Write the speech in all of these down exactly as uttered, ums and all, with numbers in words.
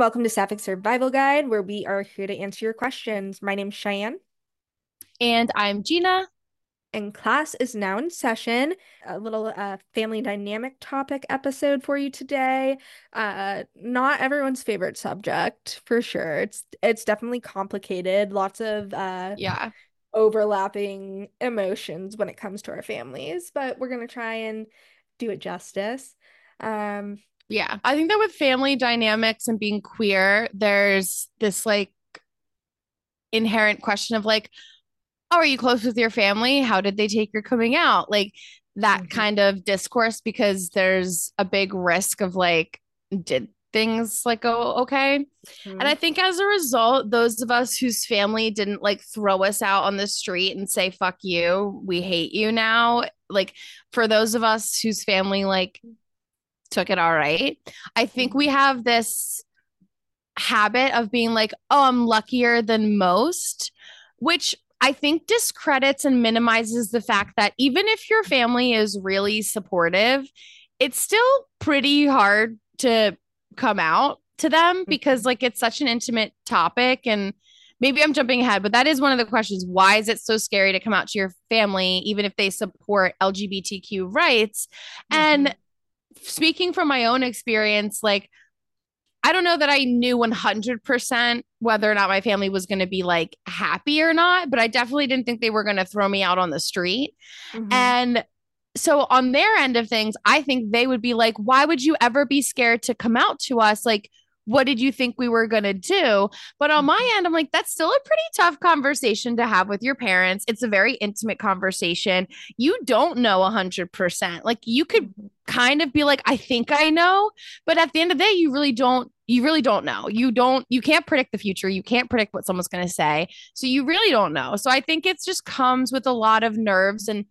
welcome to Sapphic Survival Guide, where we are here to answer your questions. My name's Cheyenne, And I'm Gina. and class is now in session. A little uh, family dynamic topic episode for you today. Uh, not everyone's favorite subject, for sure. It's it's definitely complicated. Lots of uh, Yeah. overlapping emotions when it comes to our families, but we're gonna try and do it justice. Um, Yeah. I think that with family dynamics and being queer, there's this like inherent question of like, oh, are you close with your family? How did they take your coming out? Like that mhm, kind of discourse, because there's a big risk of like, did things like go okay? And I mhm, think as a result, those of us whose family didn't like throw us out on the street and say, fuck you, we hate you now. Like for those of us whose family like took it all right. I think we mhm, have this habit of being like, oh, I'm luckier than most, which I think discredits and minimizes the fact that even if your family is really supportive, it's still pretty hard to come out to them because mhm. like it's such an intimate topic. And maybe I'm jumping ahead, but that is one of the questions. Why is it so scary to come out to your family, even if they support L G B T Q rights? And Mhm. speaking from my own experience, like I don't know that I knew one hundred percent whether or not my family was going to be like happy or not, but I definitely didn't think they were going to throw me out on the street. Mhm. And so on their end of things, I think they would be like, why would you ever be scared to come out to us? Like, what did you think we were going to do? But on Mhm. my end, I'm like, that's still a pretty tough conversation to have with your parents. It's a very intimate conversation. You don't know one hundred percent. Like, you could Mhm. kind of be like, I think I know. But at the end of the day, you really don't. You really don't know. You don't, you can't predict the future. You can't predict what someone's going to say. So you really don't know. So I think it just comes with a lot of nerves. And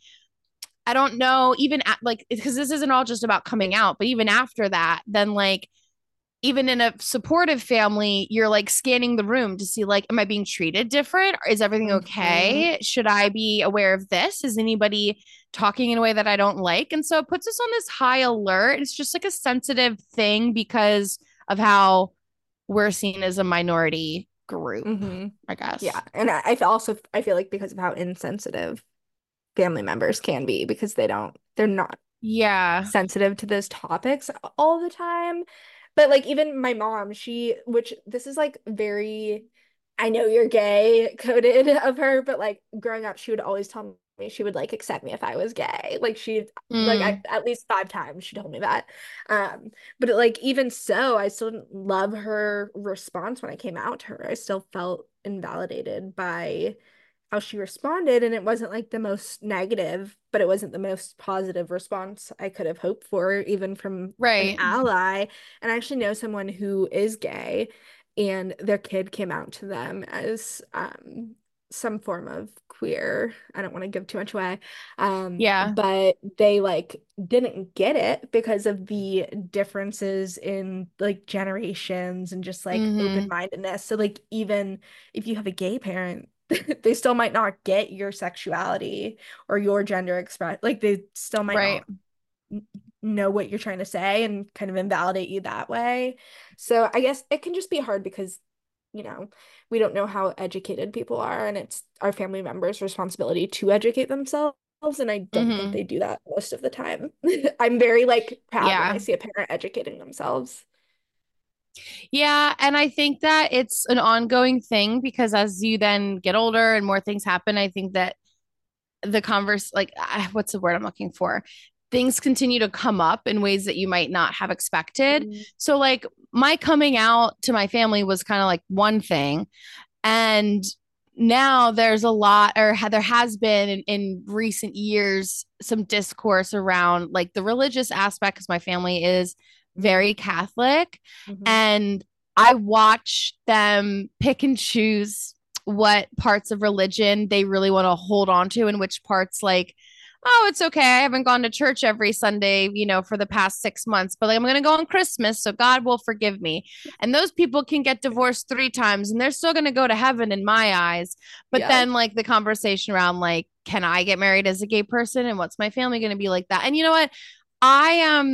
I don't know, even at, like, because this isn't all just about coming out, but even after that, then like, even in a supportive family, you're like scanning the room to see, like, am I being treated different? Is everything Mhm. okay? Should I be aware of this? Is anybody talking in a way that I don't like? And so it puts us on this high alert. It's just like a sensitive thing because of how we're seen as a minority group, Mhm. I Yeah, guess. and I, I feel also I feel like because of how insensitive family members can be because they don't they're not Yeah. sensitive to those topics all the time. But like even my mom, she which this is like very I know you're gay coded of her, but like growing up, she would always tell me she would like accept me if I was gay. Like she like I, Mm, at least five times she told me that. Um, but like even so, I still didn't love her response when I came out to her. I still felt invalidated by how she responded, and it wasn't like the most negative, but it wasn't the most positive response I could have hoped for, even from an right. ally. And I actually know someone who is gay, and their kid came out to them as um some form of queer. I don't want to give too much away. Um, Yeah. but they like didn't get it because of the differences in like generations and just like Mm-hmm. open-mindedness. So like even if you have a gay parent, they still might not get your sexuality or your gender express like they still might Right. not n- know what you're trying to say and kind of invalidate you that way. So I guess it can just be hard because, you know, we don't know how educated people are, and it's our family members' responsibility to educate themselves. And I don't think Mm-hmm. they do that most of the time. I'm very like proud when I Yeah. see a parent educating themselves. Yeah. And I think that it's an ongoing thing because as you then get older and more things happen, I think that the converse, like, ah, what's the word I'm looking for? Things continue to come up in ways that you might not have expected. Mm, So, like, my coming out to my family was kind of like one thing. And now there's a lot, or there has been in, in recent years, some discourse around like the religious aspect because my family is mm, very Catholic. mhm. And I watch them pick and choose what parts of religion they really want to hold on to and which parts like, oh, it's okay. I haven't gone to church every Sunday, you know, for the past six months, but like, I'm going to go on Christmas. So God will forgive me. And those people can get divorced three times and they're still going to go to heaven in my eyes. But Yeah. then, like, the conversation around, like, can I get married as a gay person? And what's my family going to be like that? And you know what? I um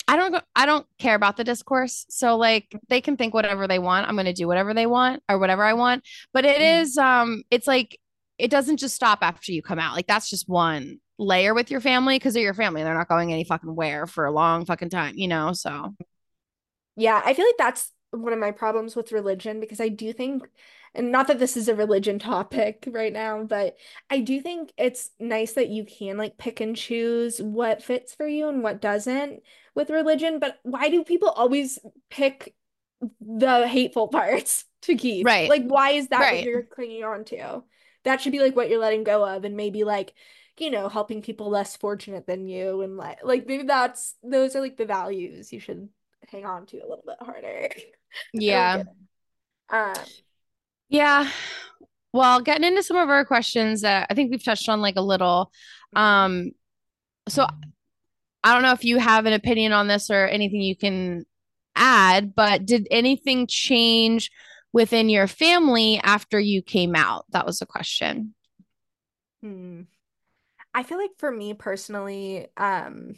I don't go, I don't care about the discourse. So like they can think whatever they want. I'm going to do whatever they want or whatever I want. But it Mhm. is um it's like it doesn't just stop after you come out. Like that's just one layer with your family because they're your family. They're not going any fucking where for a long fucking time, you know? So, Yeah, I feel like that's one of my problems with religion because I do think, and not that this is a religion topic right now, but I do think it's nice that you can like pick and choose what fits for you and what doesn't with religion. But why do people always pick the hateful parts to keep? right. Like, why is that what Right. you're clinging on to? That should be like what you're letting go of, and maybe like, you know, helping people less fortunate than you, and like, like maybe that's those are like the values you should hang on to a little bit harder. I don't Yeah. get it. Um, Yeah. Well, getting into some of our questions that I think we've touched on like a little. mhm. Um, so I don't know if you have an opinion on this or anything you can add, but did anything change within your family after you came out? That was a question. Hmm. I feel like for me personally, um,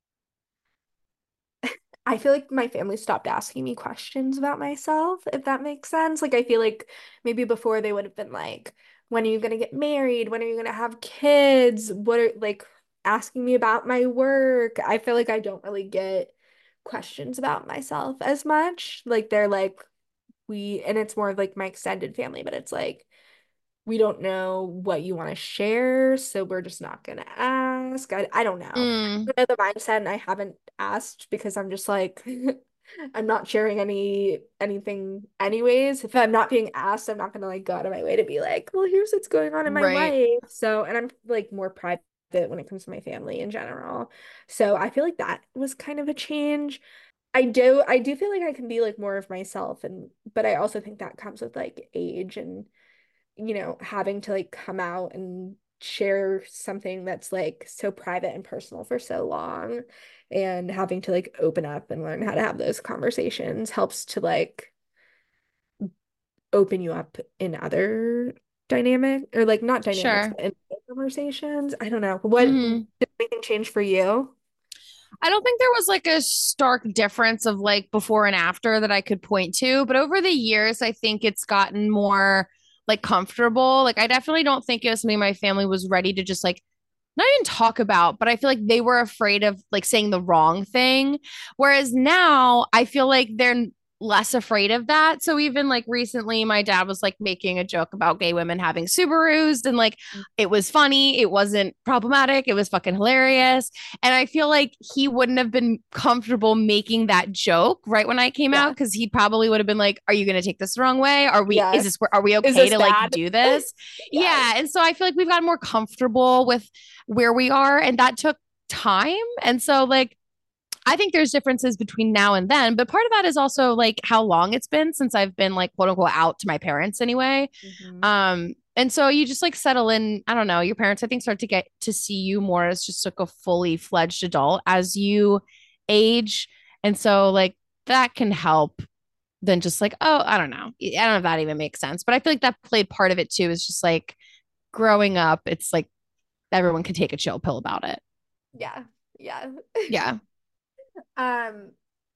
I feel like my family stopped asking me questions about myself, if that makes sense. Like, I feel like maybe before they would have been like, when are you gonna get married? When are you gonna have kids? What are like asking me about my work? I feel like I don't really get questions about myself as much. Like, they're like, we, and it's more of like my extended family, but it's like, we don't know what you want to share, so we're just not gonna ask. I, I don't know. Mm, I know the mindset, and I haven't asked because I'm just like I'm not sharing any anything anyways. If I'm not being asked, I'm not gonna like go out of my way to be like, well, here's what's going on in my right. life. So, and I'm like more private when it comes to my family in general. So I feel like that was kind of a change. I do I do feel like I can be like more of myself, and but I also think that comes with like age and you know, having to like come out and share something that's like so private and personal for so long and having to like open up and learn how to have those conversations helps to like open you up in other dynamic or like not dynamics Sure. but in other conversations. I don't know. What Hmm. did anything change for you? I don't think there was like a stark difference of like before and after that I could point to, but over the years, I think it's gotten more like comfortable. Like, I definitely don't think it was something my family was ready to just like not even talk about, but I feel like they were afraid of like saying the wrong thing. Whereas now I feel like they're less afraid of that. So even like recently, my dad was like making a joke about gay women having Subarus and like it was funny. It wasn't problematic. It was fucking hilarious. And I feel like he wouldn't have been comfortable making that joke right when I came out Yeah. because he probably would have been like, are you going to take this the wrong way? Are we, is Yeah. this, are we Is okay this to like bad? do this? Yeah. Yeah. And so I feel like we've gotten more comfortable with where we are and that took time and so like I think there's differences between now and then but part of that is also like how long it's been since I've been like quote unquote out to my parents anyway Mhm. um and so you just like settle in. I don't know, your parents I think start to get to see you more as just like a fully fledged adult as you age and so like that can help than just like oh I don't know I don't know if that even makes sense but I feel like that played part of it too is just like growing up it's like everyone can take a chill pill about it. Yeah. Yeah. Yeah. Um,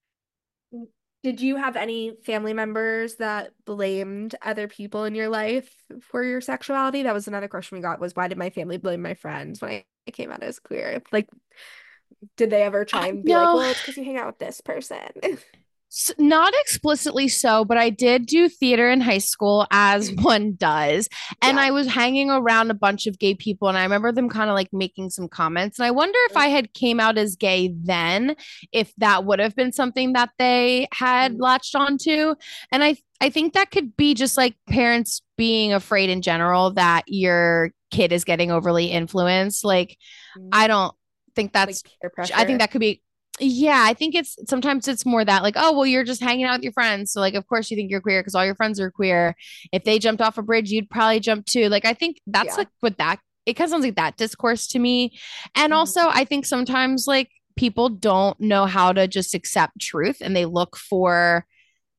did you have any family members that blamed other people in your life for your sexuality? That was another question we got was why did my family blame my friends when I came out as queer? Like, did they ever try I, and be like, no, well, it's because you hang out with this person? S- not explicitly so, but I did do theater in high school as one does. And Yeah. I was hanging around a bunch of gay people and I remember them kind of like making some comments. And I wonder if I had came out as gay then, if that would have been something that they had Mhm. latched onto. And I I think that could be just like parents being afraid in general that your kid is getting overly influenced. Like I don't think Like that's peer I think pressure. that could be yeah, I think it's sometimes it's more that like, oh, well, you're just hanging out with your friends. So like of course you think you're queer because all your friends are queer. If they jumped off a bridge, you'd probably jump too. Like I think that's Yeah. like what that it kind of sounds like that discourse to me. And also Mhm. I think sometimes like people don't know how to just accept truth and they look for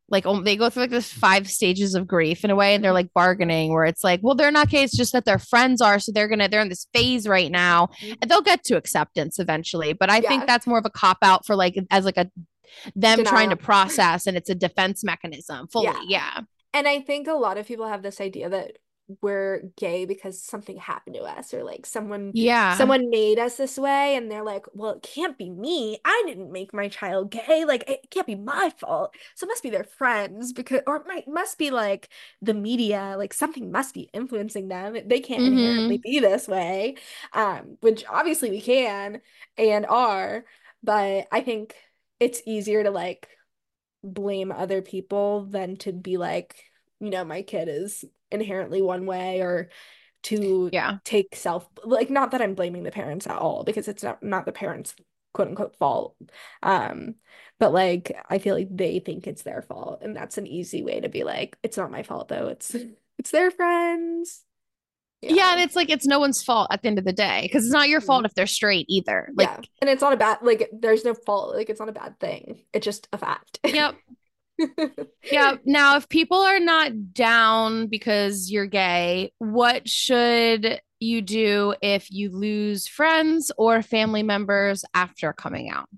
like um, they go through like this five stages of grief in a way, and they're like bargaining where it's like, well, they're not gay, it's just that their friends are, so they're gonna they're in this phase right now, and they'll get to acceptance eventually. But I think Yeah. that's more of a cop out for like as like a them trying to Denial. process, and it's a defense mechanism fully. Yeah. Yeah. And I think a lot of people have this idea that we're gay because something happened to us or like someone Yeah. someone made us this way and they're like, well, it can't be me. I didn't make my child gay. Like it can't be my fault. So it must be their friends because or it might must be like the media, like something must be influencing them. They can't inherently Mm-hmm. be this way. Um, which obviously we can and are, but I think it's easier to like blame other people than to be like, you know, my kid is inherently one way or to Yeah. take self like not that I'm blaming the parents at all because it's not not the parents' quote unquote fault. Um, but like I feel like they think it's their fault and that's an easy way to be like, it's not my fault though. It's it's their friends. Yeah, Yeah. and it's like it's no one's fault at the end of the day because it's not your fault Mhm. if they're straight either. Like, Yeah. And it's not a bad like there's no fault. Like it's not a bad thing. It's just a fact. yep, yeah. Now, if people are not down because you're gay, what should you do if you lose friends or family members after coming out?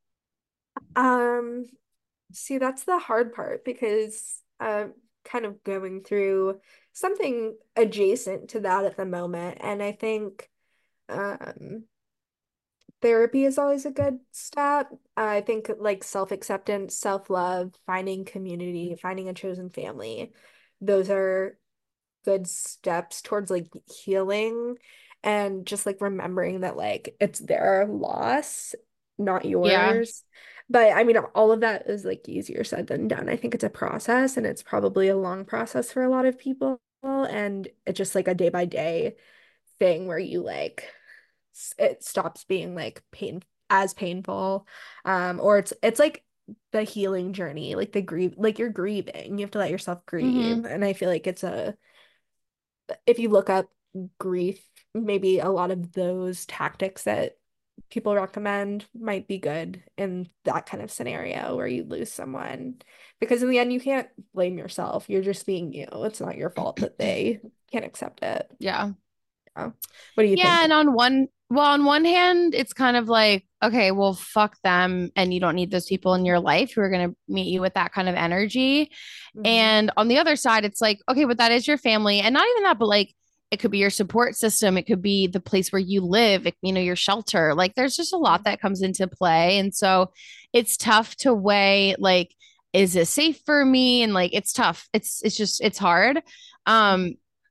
Um, See, that's the hard part because I'm kind of going through something adjacent to that at the moment. And I think um, therapy is always a good step. I think like self-acceptance, self-love, finding community, finding a chosen family, those are good steps towards like healing and just like remembering that like it's their loss, not Yeah. yours. But I mean, all of that is like easier said than done. I think it's a process and it's probably a long process for a lot of people. And it's just like a day by day thing where you like it stops being like pain as painful. Um, or it's it's like the healing journey, like the grief, like you're grieving. You have to let yourself Mm-hmm. grieve. And I feel like it's a if you look up grief, maybe a lot of those tactics that people recommend might be good in that kind of scenario where you lose someone. Because in the end, you can't blame yourself. You're just being you. It's not your fault that they can't accept it. Yeah. Yeah. What do you think? Yeah, and on one well, on one hand, it's kind of like, okay, well, fuck them, and you don't need those people in your life who are going to meet you with that kind of energy. Hmm. And on the other side, it's like, okay, but that is your family, and not even that, but like it could be your support system, it could be the place where you live, it, you know, your shelter. Like there's just a lot that comes into play, and so it's tough to weigh like, is it safe for me? And like it's tough. It's it's just it's hard. Um,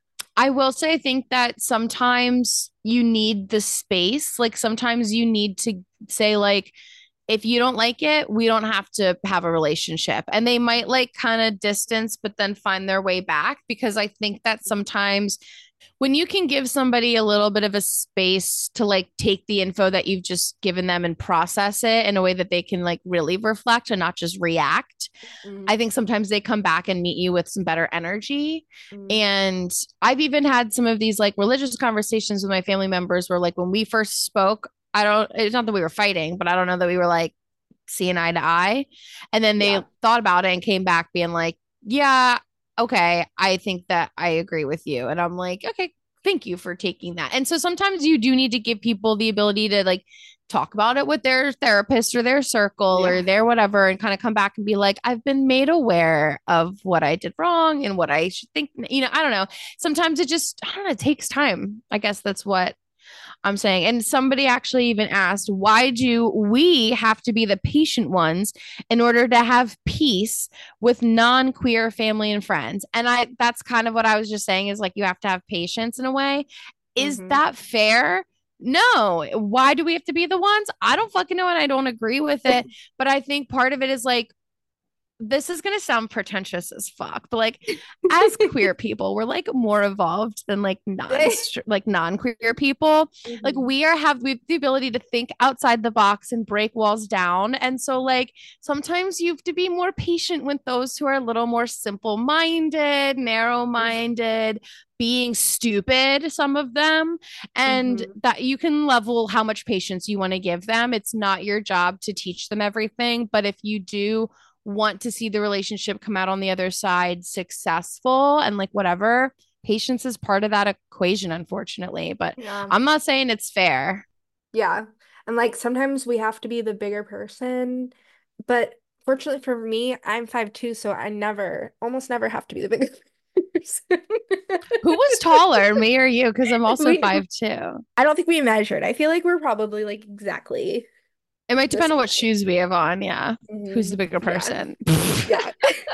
I will say, I think that sometimes you need the space. Like sometimes you need to say, like, if you don't like it, we don't have to have a relationship. And they might like kind of distance, but then find their way back because I think that sometimes when you can give somebody a little bit of a space to like take the info that you've just given them and process it in a way that they can like really reflect and not just react, Hmm. I think sometimes they come back and meet you with some better energy. Hmm. And I've even had some of these like religious conversations with my family members where, like, when we first spoke, I don't, it's not that we were fighting, but I don't know that we were like seeing eye to eye. And then they Yeah. thought about it and came back being like, yeah, okay, I think that I agree with you. And I'm like, okay, thank you for taking that. And so sometimes you do need to give people the ability to like talk about it with their therapist or their circle or Yeah. their whatever and kind of come back and be like, I've been made aware of what I did wrong and what I should think. You know, I don't know. Sometimes it just, I don't know, it takes time. I guess that's what I'm saying. And somebody actually even asked, why do we have to be the patient ones in order to have peace with non-queer family and friends? And I that's kind of what I was just saying is like you have to have patience in a way. Is Hmm. that fair? No. Why do we have to be the ones? I don't fucking know and I don't agree with it. But I think part of it is like this is going to sound pretentious as fuck, but like as queer people, we're like more evolved than like non like non-queer people. Like Hmm. we are have we have the ability to think outside the box and break walls down. And so like sometimes you have to be more patient with those who are a little more simple-minded, narrow-minded, being stupid, some of them, and Hmm. that you can level how much patience you want to give them. It's not your job to teach them everything, but if you do want to see the relationship come out on the other side successful and like whatever. Patience is part of that equation, unfortunately, but Yeah. I'm not saying it's fair. Yeah. And like sometimes we have to be the bigger person, but fortunately for me, I'm five two, so I never, almost never have to be the bigger person. Who was taller, me or you? Because I'm also We, five two. I don't think we measured. I feel like we're probably like exactly It might the depend on what same. shoes we have on. Yeah. Who's the Mhm. bigger Yeah. person? Yeah.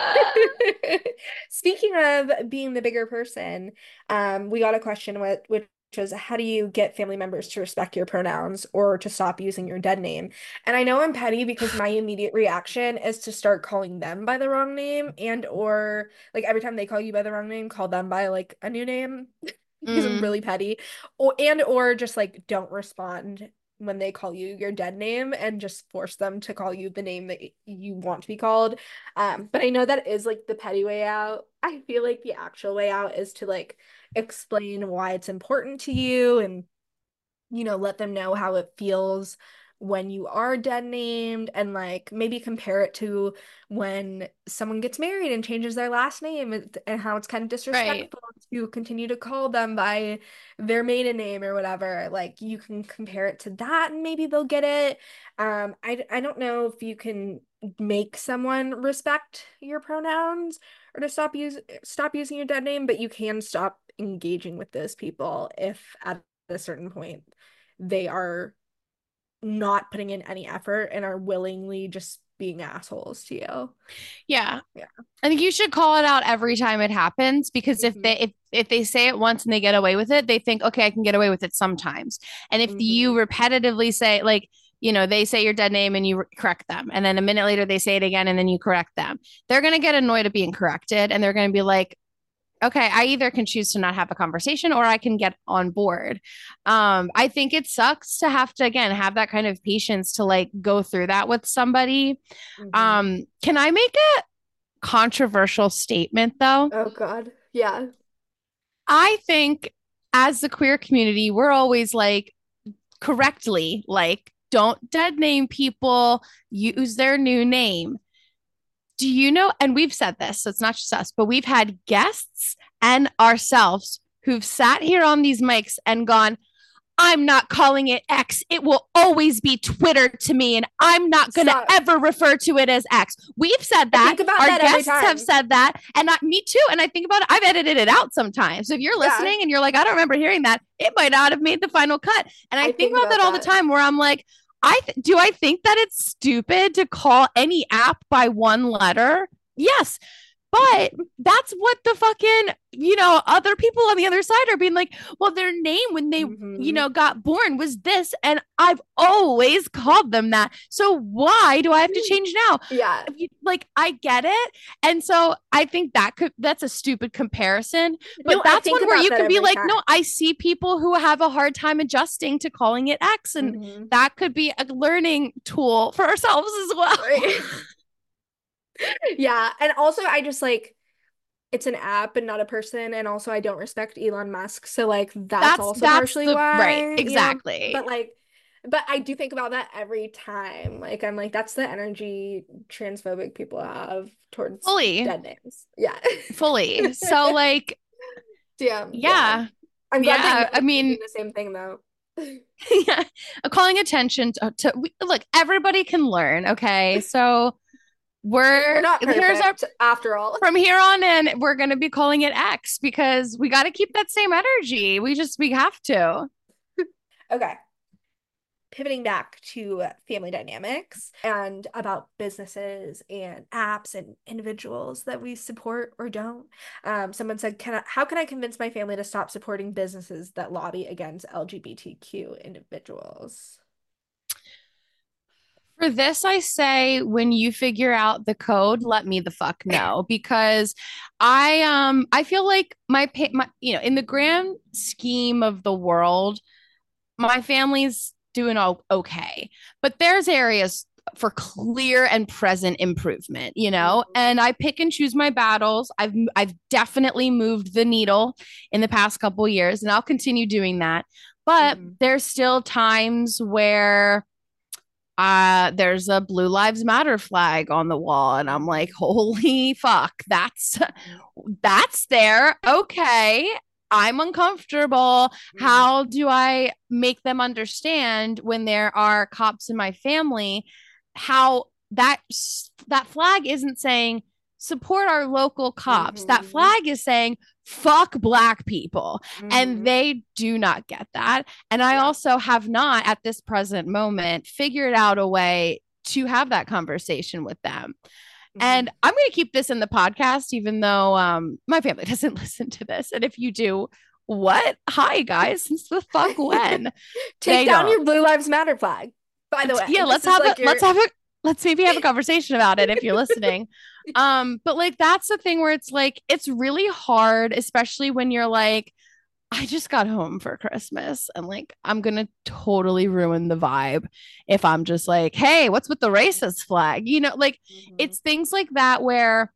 Speaking of being the bigger person, um, we got a question with, which was how do you get family members to respect your pronouns or to stop using your dead name? And I know I'm petty because my immediate reaction is to start calling them by the wrong name and or like every time they call you by the wrong name, call them by like a new name because I'm Mm, really petty. Or and or just like don't respond when they call you your dead name and just force them to call you the name that you want to be called. Um, but I know that is like the petty way out. I feel like the actual way out is to like explain why it's important to you and you know, let them know how it feels when you are dead named and like maybe compare it to when someone gets married and changes their last name and, and how it's kind of right. disrespectful to continue to call them by their maiden name or whatever. Like you can compare it to that and maybe they'll get it. Um, I, I don't know if you can make someone respect your pronouns or to stop use stop using your dead name, but you can stop engaging with those people if at a certain point they are not putting in any effort and are willingly just being assholes to you. Yeah. Yeah. I think you should call it out every time it happens because if they Hmm. if if they say it once and they get away with it, they think, okay, I can get away with it sometimes. And if you Hmm. repetitively say like, you know, they say your dead name and you re- correct them, and then a minute later they say it again and then you correct them, they're gonna get annoyed at being corrected and they're gonna be like, okay, I either can choose to not have a conversation or I can get on board. Um, I think it sucks to have to again have that kind of patience to like go through that with somebody. Hmm. Um, can I make a controversial statement though? Oh God. Yeah. I think as the queer community, we're always like correctly like don't dead name people, use their new name. Do you know? And we've said this, so it's not just us, but we've had guests and ourselves who've sat here on these mics and gone, I'm not calling it X. It will always be Twitter to me, and I'm not going to Stop. ever refer to it as X. We've said I that. think about Our that every guests have time. said that, and not me too. And I think about it. I've edited it out sometimes. So if you're Yeah. listening and you're like, I don't remember hearing that, it might not have made the final cut. And I I think think about that about all the that. time, where I'm like, I th- do I think that it's stupid to call any app by one letter? Yes, but that's what the fucking, you know, other people on the other side are being like, well, their name when they, you Hmm. know, got born was this. And I've always called them that. So why do I have to change now? Yeah. Like, I get it. And so I think that could, that's a stupid comparison. But No, I that's think one where about you that can be every like, time. no, I see people who have a hard time adjusting to calling it X. And Hmm. that could be a learning tool for ourselves as well. Right. Yeah. And also I just like it's an app and not a person. And also, I don't respect Elon Musk. So, like, that's that's also that's partially the right, why, you know, exactly. but like, but I do think about that every time. Like, I'm like, that's the energy transphobic people have towards Fully, dead names. Yeah. fully. So like, Damn. Yeah. yeah, I'm glad that yeah. you're I mean, thinking the same thing, though. yeah, calling attention to, to we, look. Everybody can learn. Okay, so We're we're not here's our perfect after all. from here on in. We're gonna be calling it X because we got to keep that same energy. We just we have to. Okay. Pivoting back to family dynamics and about businesses and apps and individuals that we support or don't. Um, someone said, "Can I, how can I convince my family to stop supporting businesses that lobby against L G B T Q individuals?" For this, I say when you figure out the code, let me the fuck know because I um I feel like my my you know in the grand scheme of the world, my family's doing all okay, but there's areas for clear and present improvement, you know, Mhm. and I pick and choose my battles. I've I've definitely moved the needle in the past couple years, and I'll continue doing that. But Mhm. there's still times where uh there's a Blue Lives Matter flag on the wall, and I'm like, holy fuck, that's that's there. Okay, I'm uncomfortable. Mm-hmm. How do I make them understand when there are cops in my family how that that flag isn't saying support our local cops. That Mm-hmm. flag is saying fuck black people. And Mm-hmm. they do not get that. And I Yeah. also have not at this present moment figured out a way to have that conversation with them. Mm-hmm. And I'm going to keep this in the podcast, even though um, my family doesn't listen to this. And if you do, what? Hi, guys. Since the fuck when? Take They down don't. your Blue Lives Matter flag. By the way, Yeah, this let's is have a like let's your have a let's maybe have a conversation about it if you're listening. Um, but like that's the thing where it's like it's really hard, especially when you're like, I just got home for Christmas and like I'm gonna totally ruin the vibe if I'm just like, hey, what's with the racist flag? You know, like Mhm. it's things like that where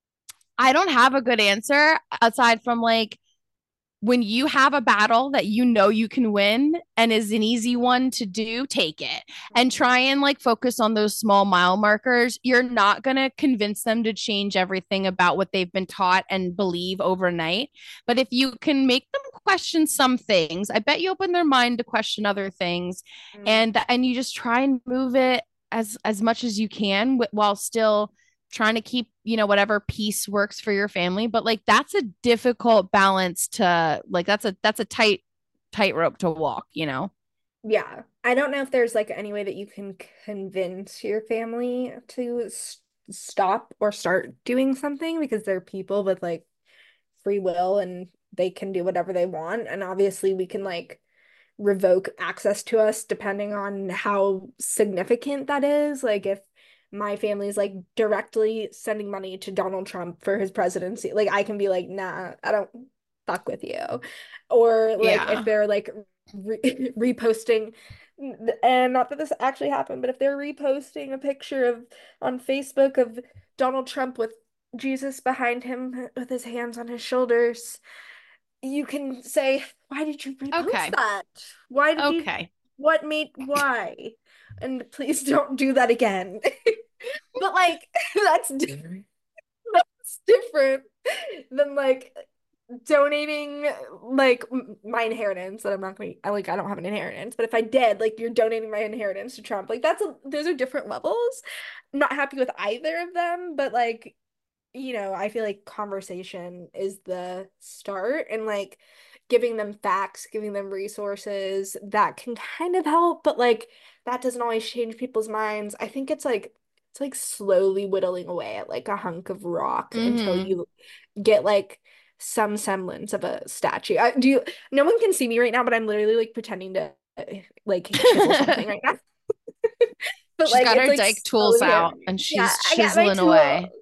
I don't have a good answer aside from like when you have a battle that you know you can win and is an easy one to do, take it and Mhm. try and like focus on those small mile markers. You're not going to convince them to change everything about what they've been taught and believe overnight. But if you can make them question some things, I bet you open their mind to question other things, Mhm. and and you just try and move it as as much as you can while still trying to keep, you know, whatever piece works for your family. But like that's a difficult balance to like that's a that's a tight tightrope to walk, you know. Yeah. I don't know if there's like any way that you can convince your family to s stop or start doing something because they're people with like free will and they can do whatever they want. And obviously we can like revoke access to us depending on how significant that is. Like if my family is like directly sending money to Donald Trump for his presidency, like I can be like, nah, I don't fuck with you. Or like if Yeah. they're like re reposting, and not that this actually happened, but if they're reposting a picture of on Facebook of Donald Trump with Jesus behind him with his hands on his shoulders, you can say, why did you repost Okay. that? Why did you, Okay. what made, why? And please don't do that again. But like, that's different. That's different than like donating like my inheritance that I'm not gonna I like I don't have an inheritance, but if I did, like you're donating my inheritance to Trump. Like that's a those are different levels. I'm not happy with either of them, but like you know, I feel like conversation is the start and like giving them facts, giving them resources that can kind of help, but like that doesn't always change people's minds. I think it's like it's like slowly whittling away at like a hunk of rock until Mm-hmm. you get like some semblance of a statue. I, do you, no one can see me right now, but I'm literally like pretending to like chisel something right now. But She's like got it's her like dyke tools slowly out happening. and Yeah, she's I got my chiseling tool. away.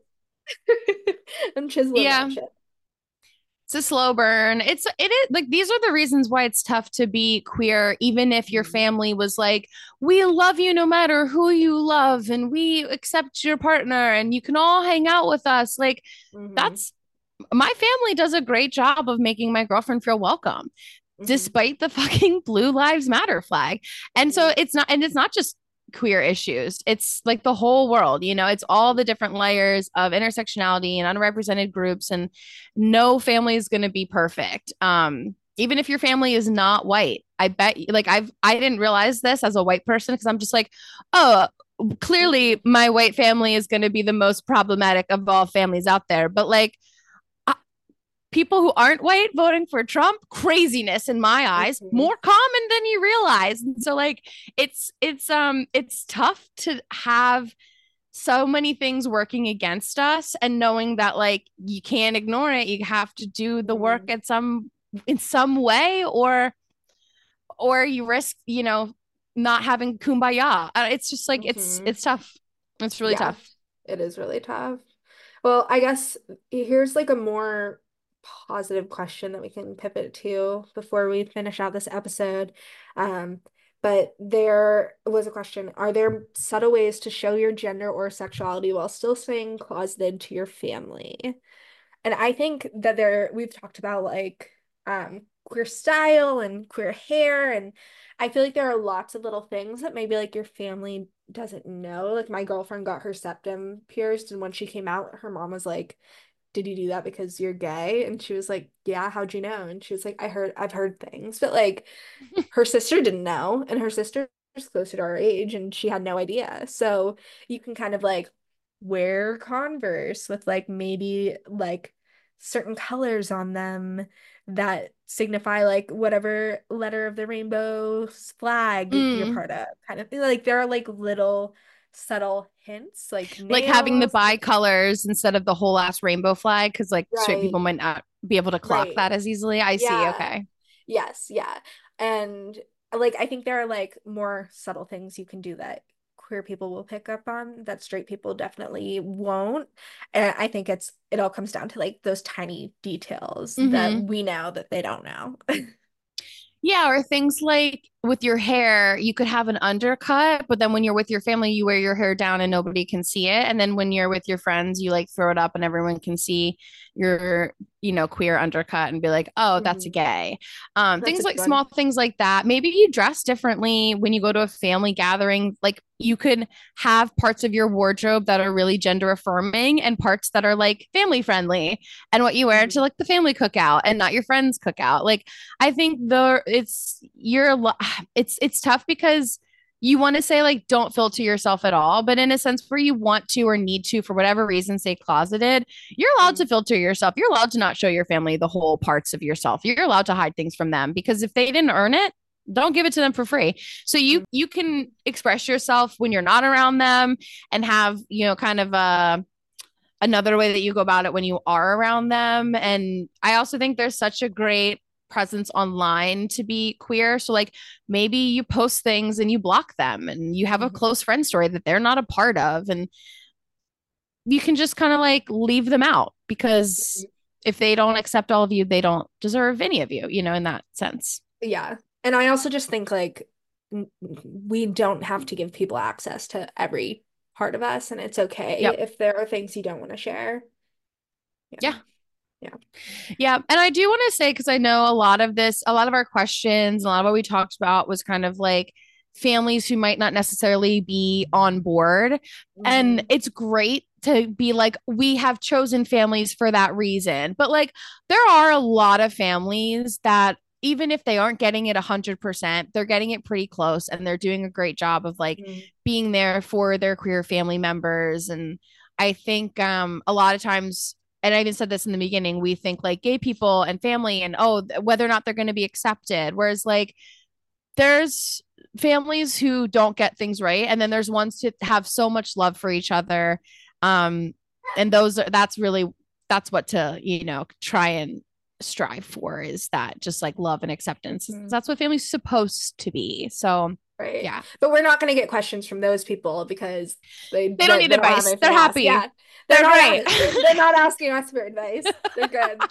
I'm chiseling that Yeah. shit. It's a slow burn. It's it is like these are the reasons why it's tough to be queer, even if your Mhm. family was like, we love you no matter who you love, and we accept your partner, and you can all hang out with us. Like Mhm. that's my family does a great job of making my girlfriend feel welcome, Mhm. despite the fucking Blue Lives Matter flag. And so Mhm. it's not, and it's not just queer issues. It's like the whole world, you know, it's all the different layers of intersectionality and unrepresented groups. And no family is going to be perfect. Um, even if your family is not white, I bet like I've, I didn't realize this as a white person because I'm just like, oh, clearly Mhm. my white family is going to be the most problematic of all families out there. But like, people who aren't white voting for Trump, craziness in my eyes, Mhm. more common than you realize. And so like it's it's um it's tough to have so many things working against us and knowing that like you can't ignore it. You have to do the work Mhm. at some in some way or or you risk, you know, not having kumbaya. Uh, It's just like it's Mhm. it's tough. It's really Yeah, tough. it is really tough. Well, I guess here's like a more positive question that we can pivot to before we finish out this episode. Um, but there was a question, are there subtle ways to show your gender or sexuality while still staying closeted to your family? And I think that there we've talked about like um queer style and queer hair. And I feel like there are lots of little things that maybe like your family doesn't know. Like my girlfriend got her septum pierced, and when she came out, her mom was like, did you do that because you're gay? And she was like, yeah, how'd you know? And she was like, I heard, I've heard things. But like her sister didn't know, and her sister's closer to our age, and she had no idea. So you can kind of like wear Converse with like maybe like certain colors on them that signify like whatever letter of the rainbow flag you're Mm. part of, kind of like there are like little subtle hints like Like having the nails. bicolors instead of the whole ass rainbow flag, because like straight Right, people might not be able to clock right. that as easily. I see. Yeah. Okay. Yes, yeah. And like I think there are like more subtle things you can do that queer people will pick up on that straight people definitely won't. And I think it's it all comes down to like those tiny details that Mm-hmm. we know that they don't know. Yeah, or things like with your hair, you could have an undercut, but then when you're with your family, you wear your hair down and nobody can see it. And then when you're with your friends, you like throw it up and everyone can see your, you know, queer undercut and be like, oh, that's a Mhm. gay. Um, That's things a good like one. small things like that. Maybe you dress differently when you go to a family gathering. Like you could have parts of your wardrobe that are really gender affirming and parts that are like family friendly, and what you wear to Mhm. like the family cookout and not your friends cookout. Like I think the it's you're it's it's tough because you want to say like don't filter yourself at all, but in a sense where you want to or need to for whatever reason stay closeted, you're allowed to Mhm. filter yourself. You're allowed to not show your family the whole parts of yourself. You're allowed to hide things from them because if they didn't earn it, don't give it to them for free. So you you can express yourself when you're not around them and have, you know, kind of a another way that you go about it when you are around them. And I also think there's such a great presence online to be queer. So, like, maybe you post things and you block them and you have a Mhm. close friend story that they're not a part of. And you can just kind of like leave them out because Mhm. if they don't accept all of you, they don't deserve any of you, you know, in that sense. Yeah. And I also just think like n- we don't have to give people access to every part of us, and it's okay Yep. if there are things you don't want to share. Yeah. Yeah. Yeah. Yeah. And I do want to say, because I know a lot of this, a lot of our questions, a lot of what we talked about was kind of like families who might not necessarily be on board. And Hmm. it's great to be like, we have chosen families for that reason. But like, there are a lot of families that, even if they aren't getting it one hundred percent, they're getting it pretty close and they're doing a great job of like being there for their queer family members. And I think um, a lot of times, and I even said this in the beginning, we think like gay people and family and oh, whether or not they're going to be accepted. Whereas like there's families who don't get things right. And then there's ones to have so much love for each other. Um, and those are, that's really, that's what to, you know, try and strive for is that just like love and acceptance. Hmm. That's what family's supposed to be. So Right. yeah, But we're not going to get questions from those people because they, they don't they need they don't have advice. They're anything to ask. happy. Yeah. They're They're not great. a- they're not asking us for advice. They're good.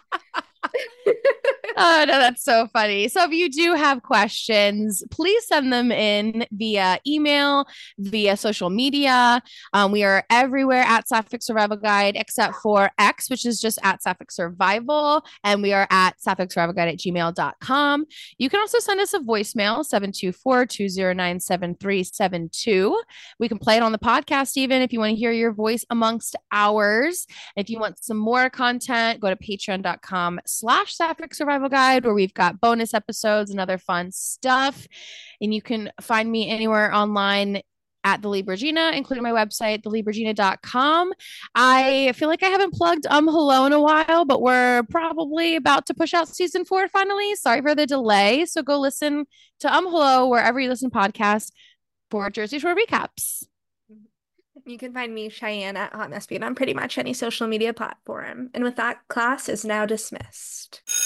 Oh, no, that's so funny. So if you do have questions, please send them in via email, via social media. Um, we are everywhere at Sapphic Survival Guide except for X, which is just at Sapphic Survival. And we are at sapphic survival guide at gmail dot com. You can also send us a voicemail, seven two four, two zero nine, seven three seven two. We can play it on the podcast even if you want to hear your voice amongst ours. If you want some more content, go to patreon dot com slash Sapphic Survival Guide, where we've got bonus episodes and other fun stuff. And you can find me anywhere online at the Libragina, including my website, the libragina dot com. I feel like I haven't plugged Um Hello in a while, but we're probably about to push out season four finally. Sorry for the delay. So go listen to Um Hello wherever you listen to podcasts for Jersey Shore recaps. You can find me, Cheyenne, at Hot Mess Bean on pretty much any social media platform. And with that, class is now dismissed.